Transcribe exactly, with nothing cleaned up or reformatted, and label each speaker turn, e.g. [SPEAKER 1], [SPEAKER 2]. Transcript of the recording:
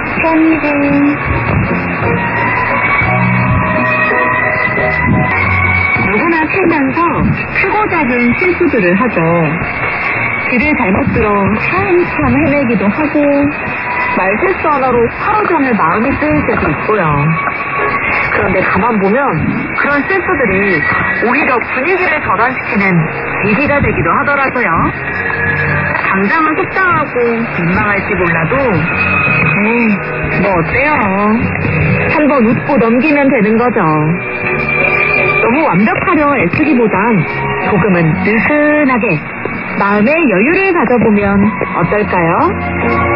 [SPEAKER 1] 편지. 누구나 살면서 크고 작은 실수들을 하죠. 길을 잘못 들어 참참 헤매기도 하고 말실수 하나로 하루 종일 마음이 쓰일 때도 있고요. 그런데 가만 보면 그런 실수들이 오히려 분위기를 전환시키는 계기가 되기도 하더라고요. 당장은 속상하고 민망할지 몰라도 에이 뭐 어때요. 한번 웃고 넘기면 되는 거죠. 너무 완벽하려 애쓰기보단 조금은 느슨하게 마음의 여유를 가져보면 어떨까요?